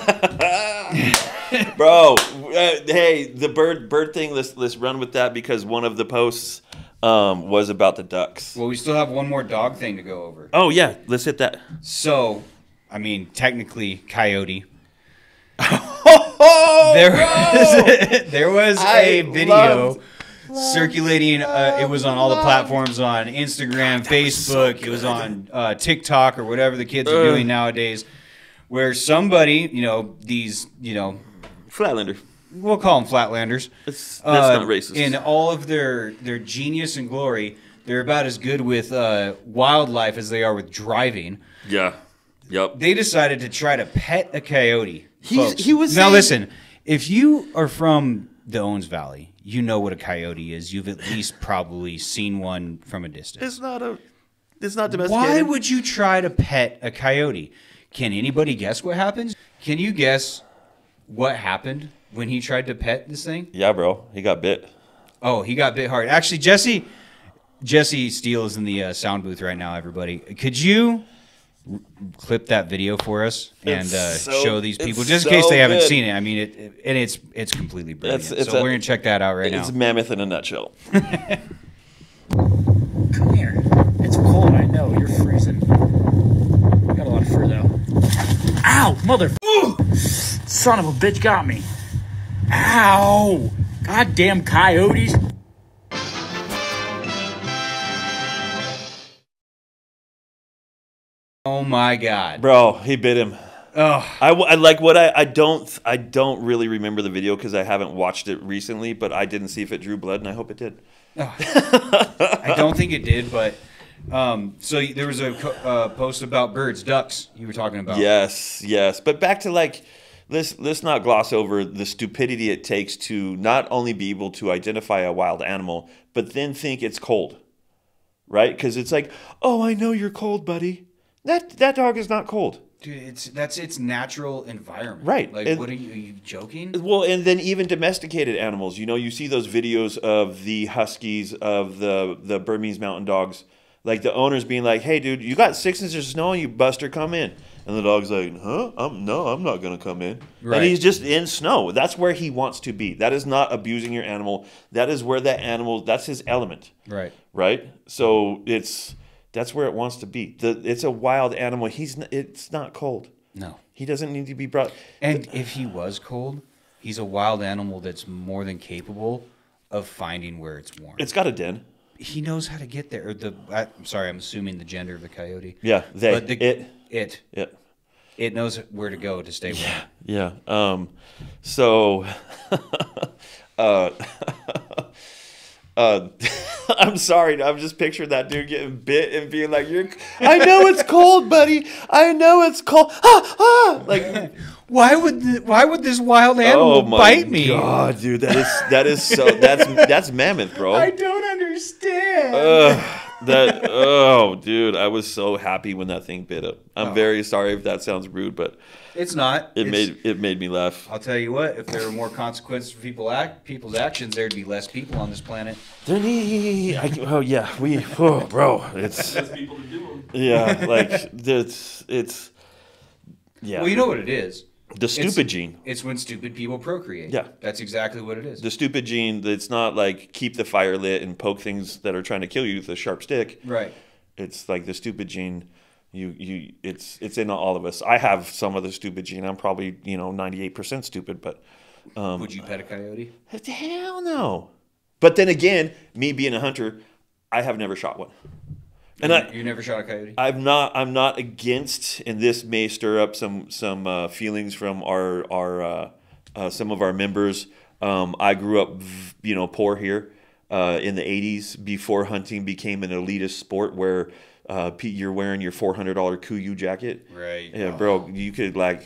Bro, hey, the bird thing, let's run with that because one of the posts was about the ducks. Well, we still have one more dog thing to go over. Oh yeah, let's hit that. So, I mean, technically, coyote. Oh, There was I a video loved- circulating. It was on all the platforms on Instagram, Facebook. It was on TikTok or whatever the kids are doing nowadays, where somebody, these, Flatlander. we'll call them Flatlanders. That's not racist. In all of their genius and glory, they're about as good with wildlife as they are with driving. Yeah. Yep. They decided to try to pet a coyote. Folks. he was now saying- listen. If you are from the Owens Valley, you know what a coyote is. You've at least probably seen one from a distance. It's not domesticated. Why would you try to pet a coyote? Can anybody guess what happens? Can you guess what happened when he tried to pet this thing? Yeah, bro. He got bit. Oh, he got bit hard. Actually, Jesse Steele is in the sound booth right now. Everybody, could you clip that video for us and It's so- show these people it's just in case they so haven't good. seen it? I mean, it's completely brilliant. It's so we're gonna check that out right now. It's mammoth in a nutshell. Come here. It's cold, I know. You're freezing. Got a lot of fur, though. Ow! Mother... Son of a bitch got me. Ow! Goddamn coyotes. Oh my God, Bro, he bit him. Oh, I don't really remember the video because I haven't watched it recently, but I didn't see if it drew blood, and I hope it did. I don't think it did, but so there was a post about birds, ducks. You were talking about. Yes. But back to let's not gloss over the stupidity it takes to not only be able to identify a wild animal, but then think it's cold, right? Because it's like, oh, I know you're cold, buddy. That dog is not cold. Dude, that's its natural environment. Right. Like, And- what are you joking? Well, and then even domesticated animals. You see those videos of the huskies, of the Burmese mountain dogs, like the owners being like, "Hey, dude, you got 6 inches of snow, you buster, come in." And the dog's like, "Huh? I'm not gonna come in." Right. And he's just in snow. That's where he wants to be. That is not abusing your animal. That is where that animal. That's his element. Right. Right. So that's where it wants to be. It's a wild animal. It's not cold. No. He doesn't need to be brought. And if he was cold, he's a wild animal that's more than capable of finding where it's warm. It's got a den. he knows how to get there. I'm sorry, I'm assuming the gender of the coyote. Yeah, But it. It knows where to go to stay warm. Yeah. So, I'm sorry. I'm just picturing that dude getting bit and being like, I know it's cold, buddy. I know it's cold. Like, Why would this wild animal bite me? God, dude, that's mammoth, bro. I don't understand. Dude, I was so happy when that thing bit him. I'm very sorry if that sounds rude, but It's not. it made me laugh. I'll tell you what. If there were more consequences for people's actions, there'd be less people on this planet. Bro, it's There's people to do them. yeah, like it's yeah. Well, you know what it is. The stupid gene. It's when stupid people procreate. Yeah. That's exactly what it is. The stupid gene. It's not like keep the fire lit and poke things that are trying to kill you with a sharp stick. Right. It's like the stupid gene. It's in all of us. I have some of the stupid gene. I'm probably 98% stupid, but Would you pet a coyote? hell no. But then again, me being a hunter, I have never shot one. And You never shot a coyote? I'm not against, and this may stir up some feelings from our some of our members. I grew up, poor here in the '80s before hunting became an elitist sport where you're wearing your $400 Kuiu jacket. Right. Yeah, bro, you could like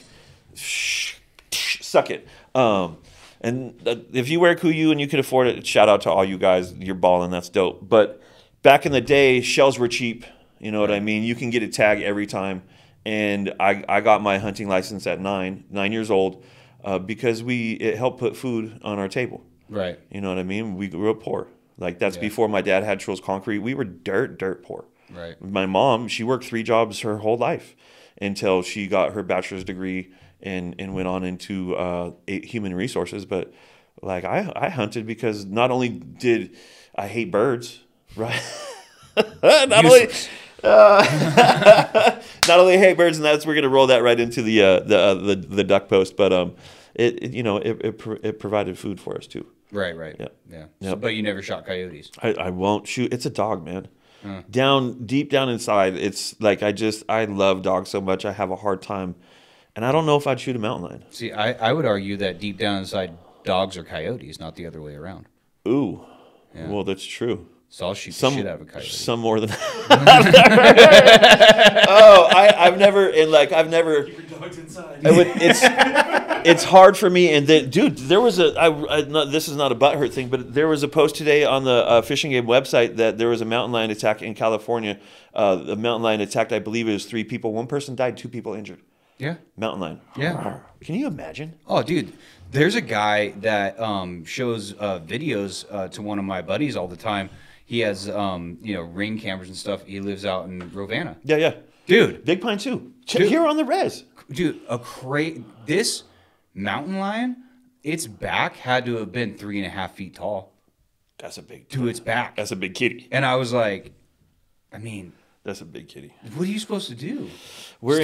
suck it. And if you wear Kuiu and you could afford it, shout out to all you guys. You're balling. That's dope. But back in the day, shells were cheap. You know what I mean? You can get a tag every time. And I got my hunting license at 9 years old because it helped put food on our table. Right. You know what I mean? We grew up poor. Like that's before my dad had Schultz Concrete. We were dirt poor. Right. My mom, she worked 3 jobs her whole life until she got her bachelor's degree and went on into human resources. But like I hunted because not only did I hate birds, right? not only hate birds, and we're gonna roll that right into the duck post, but it provided food for us too. Right. Yeah. Yeah. Yep. So, but you never shot coyotes. I won't shoot. It's a dog, man. Deep down inside, it's like I love dogs so much. I have a hard time, and I don't know if I'd shoot a mountain lion. See, I would argue that deep down inside, dogs are coyotes, not the other way around. Ooh, Yeah. well, that's true. So I'll shoot the shit out of a coyote. Some more than. I've never. Keep your dogs inside. It's hard for me. And then, dude, there was this is not a butthurt thing, but there was a post today on the Fishing Game website that there was a mountain lion attack in California. The mountain lion attacked, I believe it was 3 people. 1 person died, 2 people injured. Yeah. Mountain lion. Yeah. Can you imagine? Oh, dude, there's a guy that shows videos to one of my buddies all the time. He has Ring cameras and stuff. He lives out in Rovana. Yeah. Dude, Big Pine too. Dude. Here on the res. Dude, this mountain lion, its back had to have been 3.5 feet tall That's a big. to its back. That's a big kitty. And I was like, I mean, That's a big kitty. what are you supposed to do? We're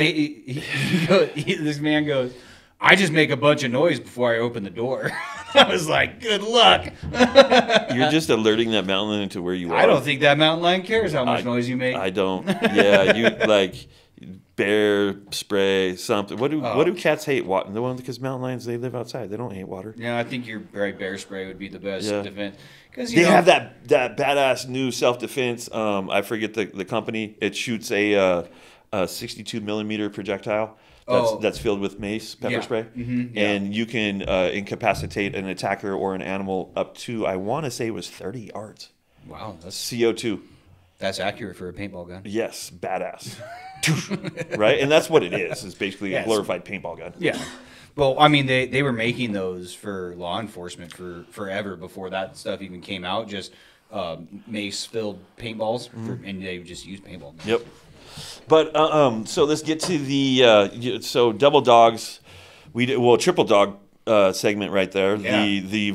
This man goes, I just make a bunch of noise before I open the door. I was like, good luck. You're just alerting that mountain lion to where you are. I don't think that mountain lion cares how much noise you make. I don't. Yeah, you like bear spray something. What do cats hate? Water. The one because mountain lions they live outside. They don't hate water. Yeah, I think your bear spray would be the best Yeah. defense. Because They have that badass new self defense. I forget the company. It shoots a 62 millimeter projectile. That's filled with mace pepper spray, and you can incapacitate an attacker or an animal up to I want to say it was 30 yards. Wow, CO2. that's accurate for a paintball gun. Yes, badass. Right, and that's what it is. It's basically a glorified paintball gun. Yeah. Well, I mean, they were making those for law enforcement for forever before that stuff even came out. Just mace-filled paintballs, and they would just use paintball guns. Yep. But so let's get to the double dogs. Triple dog segment right there. Yeah. The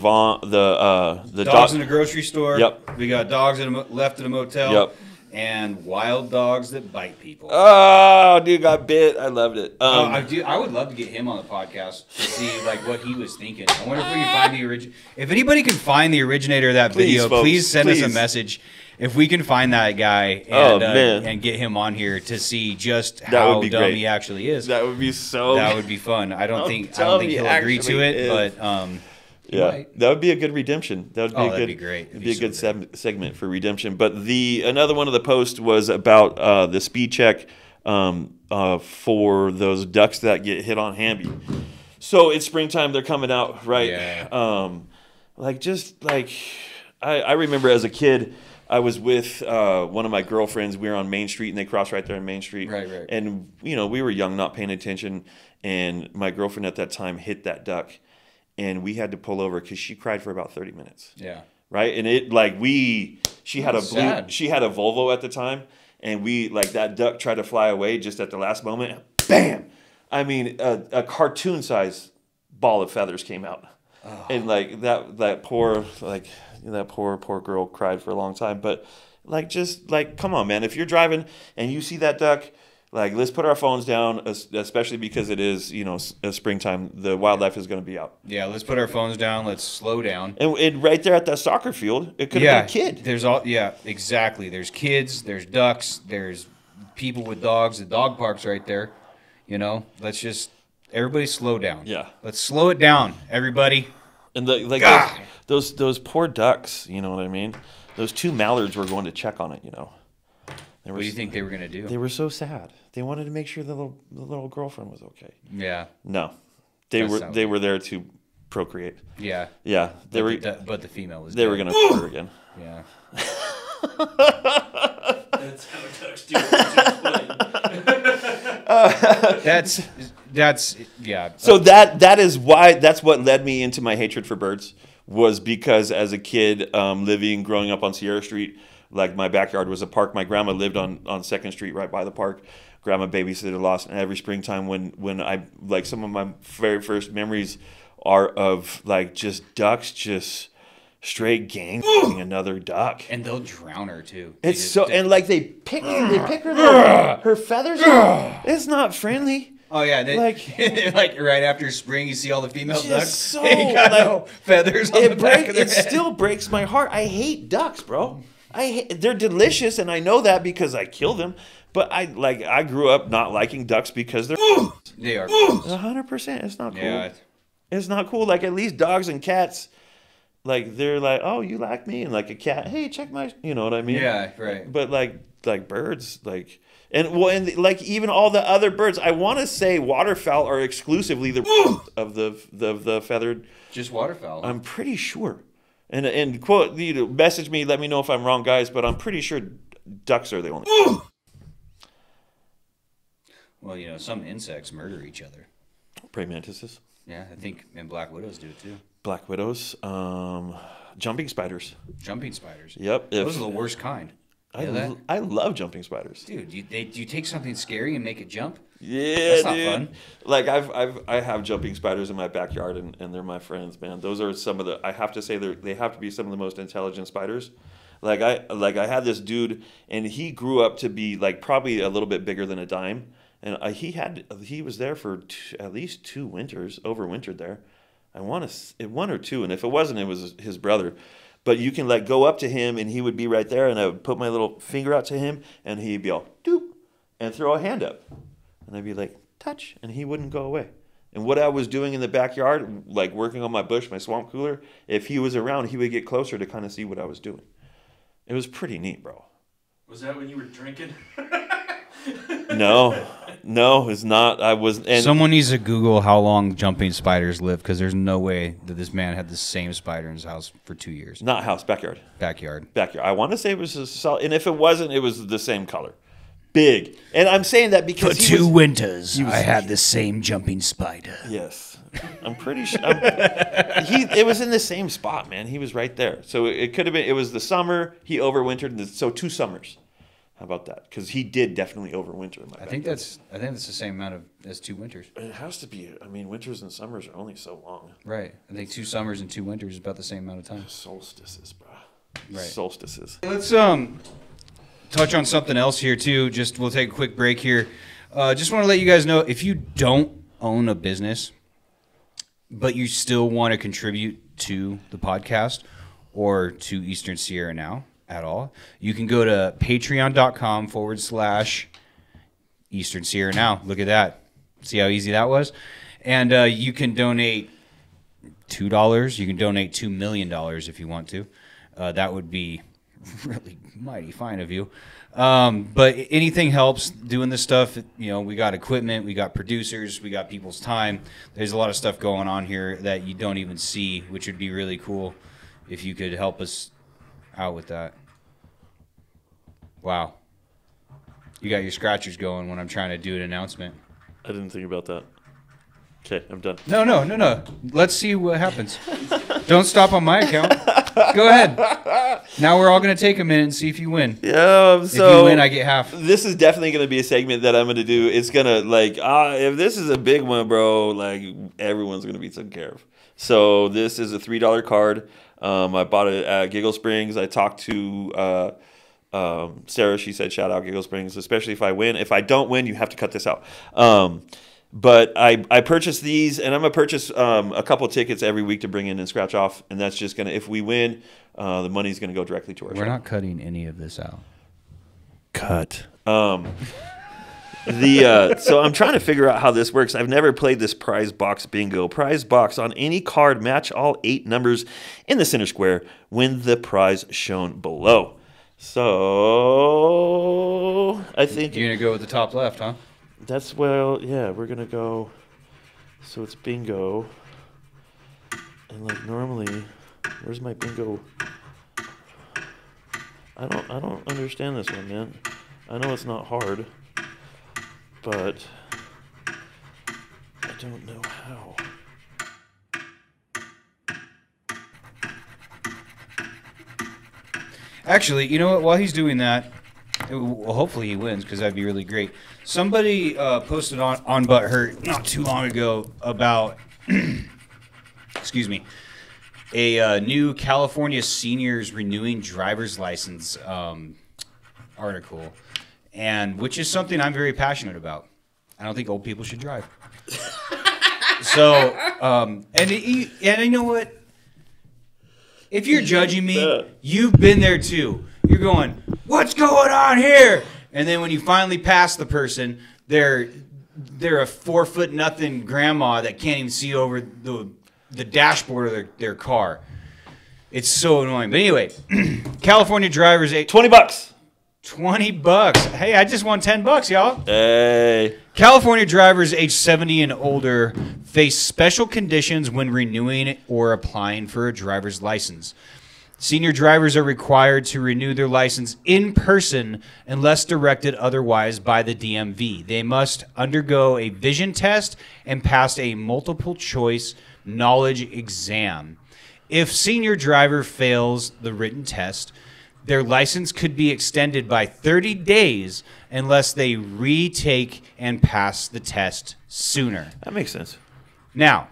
Dogs in the grocery store. Yep. We got dogs left in a motel. Yep. And wild dogs that bite people. Oh, dude, got bit. I loved it. I would love to get him on the podcast to see what he was thinking. I wonder if we can find the if anybody can find the originator of that Please, video, folks, please send us a please. message. If we can find that guy and get him on here to see just how would be dumb great. he actually is, That would be so. that would be fun. I don't think dumb he he'll agree to actually it, is. but he Yeah, might. that would be a good redemption. That would be That'd be great. It'd be a good segment for redemption. But another one of the posts was about the speed check for those ducks that get hit on Hamby. So it's springtime; they're coming out, right? Yeah. I remember as a kid, I was with one of my girlfriends. We were on Main Street, and they crossed right there on Main Street. Right. And we were young, not paying attention, and my girlfriend at that time hit that duck. And we had to pull over because she cried for about 30 minutes. Yeah. Right. And she had a Volvo at the time. And that duck tried to fly away just at the last moment. Bam. I mean, a cartoon size ball of feathers came out. Oh. And that poor girl cried for a long time. But come on, man, if you're driving and you see that duck, let's put our phones down, especially because it is, springtime. The wildlife is going to be out. Yeah, let's put our phones down. Let's slow down. And right there at that soccer field, it could have been a kid. Exactly. There's kids, there's ducks, there's people with dogs. The dog park's right there. Let's just everybody slow down. Yeah. Let's slow it down, everybody. And those poor ducks, you know what I mean? Those two mallards were going to check on it, What do you think they were going to do? They were so sad. They wanted to make sure the little girlfriend was okay. Yeah. No, they were there to procreate. Yeah. Yeah. But the female was. They were going to kill her again. Yeah. That's how ducks do it. That's yeah. So that's what led me into my hatred for birds, was because as a kid, growing up on Sierra Street. My backyard was a park. My grandma lived on 2nd Street right by the park. Grandma babysitted Lost, and every springtime when I some of my very first memories are of just ducks just straight ganging another duck. And they'll drown her too. They pick her feathers up. It's not friendly. Oh yeah, right after spring, you see all the female ducks. So they got no feathers on the back of their it head. still breaks my heart. I hate ducks, bro. They're delicious, and I know that because I kill them. But I grew up not liking ducks because they're. They are 100%. It's not cool. Yeah. It's not cool. At least dogs and cats, they're oh, you like me, and a cat, hey, check my, you know what I mean? Yeah, right. But birds, and even all the other birds, I want to say waterfowl are exclusively the of the feathered. Just waterfowl. I'm pretty sure. And quote, message me, let me know if I'm wrong, guys, but I'm pretty sure ducks are the only. Well, some insects murder each other. Praying mantises. Yeah, I think, and black widows do it too. Black widows, jumping spiders. Jumping spiders. Yep. Those are the worst kind. I love jumping spiders. Dude, do you take something scary and make it jump? Yeah, that's not fun. I have jumping spiders in my backyard, and they're my friends, man. Those are some of the. I have to say they have to be some of the most intelligent spiders. I had this dude, and he grew up to be probably a little bit bigger than a dime, and he was there for at least 2 winters, overwintered there. I want to 1 or 2, and if it wasn't, it was his brother. But you can go up to him, and he would be right there, and I would put my little finger out to him, and he'd be all doop, and throw a hand up, and I'd be like touch, and he wouldn't go away. And what I was doing in the backyard, working on my bush, my swamp cooler, if he was around, he would get closer to kind of see what I was doing. It was pretty neat, bro. Was that when you were drinking? No, it's not. I was. And someone needs to Google how long jumping spiders live, because there's no way that this man had the same spider in his house for 2 years. Not house, backyard. Backyard. I want to say it was a solid, and if it wasn't, it was the same color, big. And I'm saying that because For 2 winters, I had the same jumping spider. Yes, I'm pretty sure. It was in the same spot, man. He was right there. So it could have been. It was the summer. He overwintered. So 2 summers. How about that? Because he did definitely overwinter in my backyard. I think that's the same amount as 2 winters. It has to be. I mean, winters and summers are only so long. Right. I think 2 summers and 2 winters is about the same amount of time. Solstices, bro. Right. Solstices. Let's touch on something else here too. We'll take a quick break here. Just want to let you guys know, if you don't own a business, but you still want to contribute to the podcast or to Eastern Sierra Now, at all, you can go to patreon.com/Eastern Sierra Now. Look at that. See how easy that was? And you can donate $2. You can donate $2 million if you want to. That would be really mighty fine of you. But anything helps doing this stuff. You know, we got equipment, we got producers, we got people's time. There's a lot of stuff going on here that you don't even see, which would be really cool if you could help us out with that. Wow. You got your scratchers going when I'm trying to do an announcement. I didn't think about that. Okay, I'm done. No. Let's see what happens. Don't stop on my account. Go ahead. Now we're all going to take a minute and see if you win. Yeah, If you win, I get half. This is definitely going to be a segment that I'm going to do. It's going to, like, if this is a big one, bro, like, everyone's going to be taken care of. So this is a $3 card. I bought it at Giggle Springs. I talked to Sarah. She said, shout out Giggle Springs, especially if I win. If I don't win, you have to cut this out. But I purchased these, and I'm going to purchase a couple tickets every week to bring in and scratch off. And that's just going to, if we win, the money's going to go directly to our show. We're not cutting any of this out. Cut. So I'm trying to figure out how this works. I've never played this prize box bingo. Prize box on any card, match all 8 numbers in the center square. Win the prize shown below. So I think You're going to go with the top left, huh? that's, well, yeah, we're gonna go. So it's bingo, and like normally, where's my bingo? I don't understand this one, man. I know it's not hard, but I don't know how. Actually, you know what? While he's doing that, well, hopefully he wins because that'd be really great. Somebody posted on Butthurt not too long ago about, excuse me, a new California seniors renewing driver's license article, and which is something I'm very passionate about. I don't think old people should drive. So, and you know what? If you're judging me, you've been there too. You're going, what's going on here? And then when you finally pass the person, they're a 4'0" grandma that can't even see over the dashboard of their car. It's so annoying. But anyway, California drivers, $20. $20. Hey, I just won $10, y'all. Hey. California drivers age 70 and older face special conditions when renewing or applying for a driver's license. Senior drivers are required to renew their license in person unless directed otherwise by the DMV. They must undergo a vision test and pass a multiple choice knowledge exam. If senior driver fails the written test, their license could be extended by 30 days unless they retake and pass the test sooner. That makes sense. Now,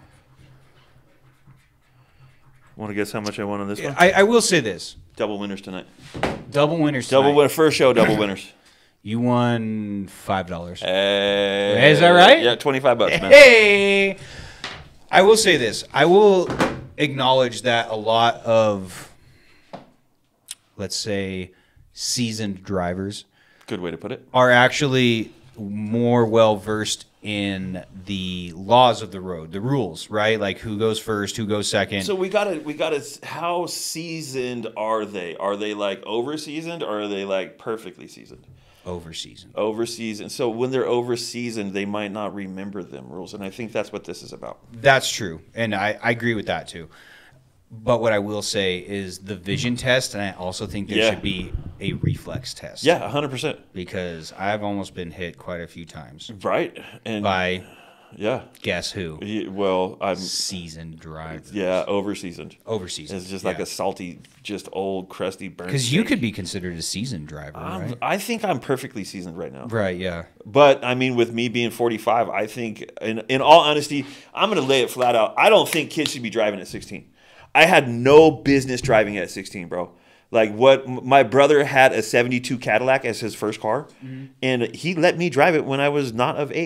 Want to guess how much I won on this one? I will say this. Double winners tonight. Double winners Double tonight. win first show. Double winners. You won $5. Hey, Is that right? Yeah, $25, man. Hey! I will say this. I will acknowledge that a lot of, let's say, seasoned drivers Good way to put it. are actually more well-versed in the laws of the road, the rules, right? Like who goes first, who goes second. So we gotta. How seasoned are they? Are they like over seasoned, or are they like perfectly seasoned? Over season. Over seasoned. So when they're over seasoned, they might not remember them rules, and I think that's what this is about. That's true. And I agree with that too. But what I will say is the vision test, and I also think there should be a reflex test. Yeah, 100%. Because I've almost been hit quite a few times Right. And by yeah. guess who? Well, I'm Seasoned drivers. over seasoned. Over seasoned. It's just like a salty, just old, crusty burnt. Because you could be considered a seasoned driver, right? I think I'm perfectly seasoned right now. Right, yeah. But I mean, with me being 45, I think, in all honesty, I'm going to lay it flat out. I don't think kids should be driving at 16. I had no business driving at 16, bro. Like what my brother had a 72 Cadillac as his first car, and he let me drive it when I was not of age.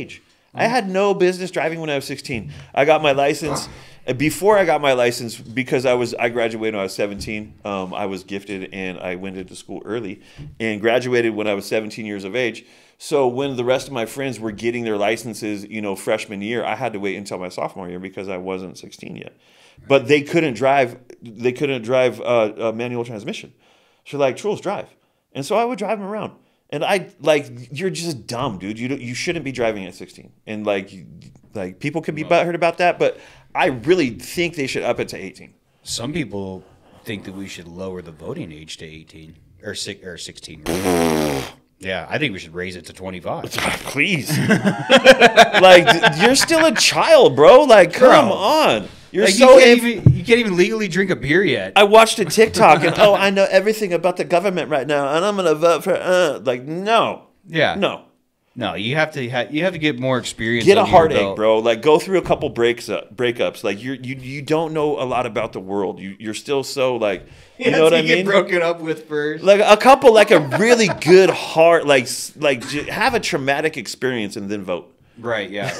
I had no business driving when I was 16. I got my license. Before I got my license, because I graduated when I was 17. I was gifted and I went into school early and graduated when I was 17 years of age. So when the rest of my friends were getting their licenses, freshman year, I had to wait until my sophomore year because I wasn't 16 yet. But they couldn't drive. They couldn't drive a manual transmission. So like, Truls, drive. And so I would drive them around. And you're just dumb, dude. You shouldn't be driving at 16. And like people can be butthurt about that, but I really think they should up it to 18. Some people think that we should lower the voting age to 18 or 16. Yeah, I think we should raise it to 25. Please. You're still a child, bro. Come on. You can't even legally drink a beer yet. I watched a TikTok and I know everything about the government right now, and I'm gonna vote for no. Yeah. No, you have to get more experience. Get a heartache, bro. Go through a couple breakups. You don't know a lot about the world. You're still so you know what I mean? Get broken up with first. A couple a really good heart have a traumatic experience and then vote. Right. Yeah.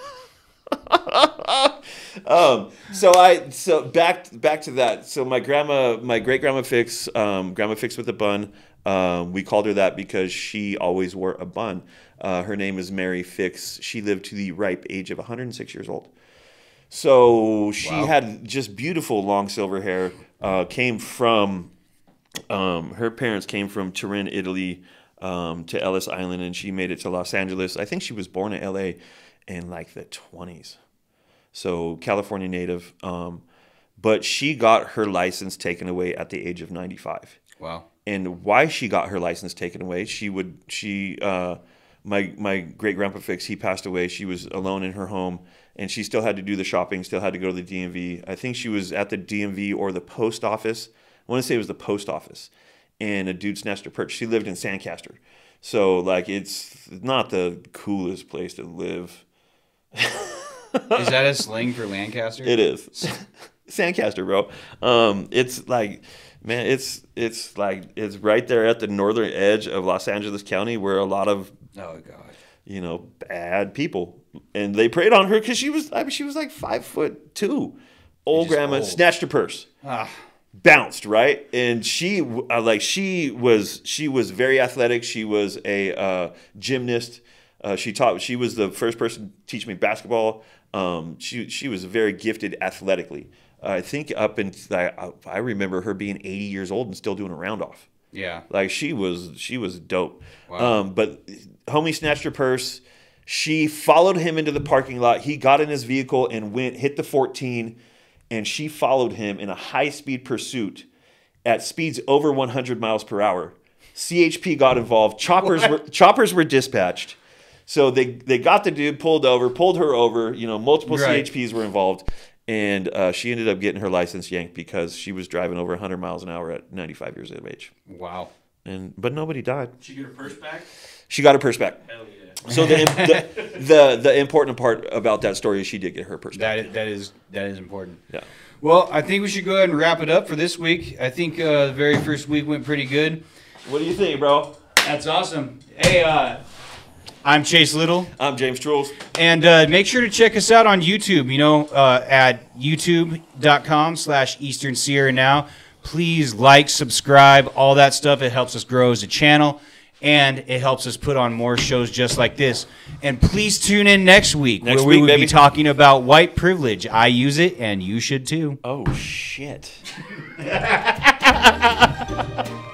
So back to that. So my great grandma Fix, Grandma Fix with a bun. We called her that because she always wore a bun. Her name is Mary Fix. She lived to the ripe age of 106 years old. So she had just beautiful long silver hair. Came from her parents came from Turin, Italy, to Ellis Island, and she made it to Los Angeles. I think she was born in L.A. in the 20s. So California native. But she got her license taken away at the age of 95. Wow. And why she got her license taken away, my great grandpa Fix, he passed away. She was alone in her home, and she still had to do the shopping, still had to go to the DMV. I think she was at the DMV or the post office. I want to say it was the post office, and a dude snatched her purse. She lived in Sancaster. So it's not the coolest place to live. Is that a slang for Lancaster? It is. Sandcaster, bro. It's man, it's right there at the northern edge of Los Angeles County, where a lot of bad people, and they preyed on her because she was 5'2". Old grandma snatched her purse, bounced right, and she was very athletic. She was a gymnast. She was the first person to teach me basketball. She was very gifted athletically. I think I remember her being 80 years old and still doing a round off. Yeah. She was dope. Wow. But homie snatched her purse. She followed him into the parking lot. He got in his vehicle and hit the 14, and she followed him in a high-speed pursuit at speeds over 100 miles per hour. CHP got involved. Choppers were dispatched. So they got the dude, pulled her over. Multiple CHPs were involved. And she ended up getting her license yanked because she was driving over 100 miles an hour at 95 years of age. Wow. But nobody died. Did she get her purse back? She got her purse back. Hell yeah. So the important part about that story is she did get her purse back. That is important. Yeah. Well, I think we should go ahead and wrap it up for this week. I think the very first week went pretty good. What do you think, bro? That's awesome. Hey, I'm Chase Little. I'm James Truls. And make sure to check us out on YouTube, at youtube.com/Eastern Sierra Now. Please subscribe, all that stuff. It helps us grow as a channel, and it helps us put on more shows just like this. And please tune in next week where we will be talking about white privilege. I use it, and you should too. Oh, shit.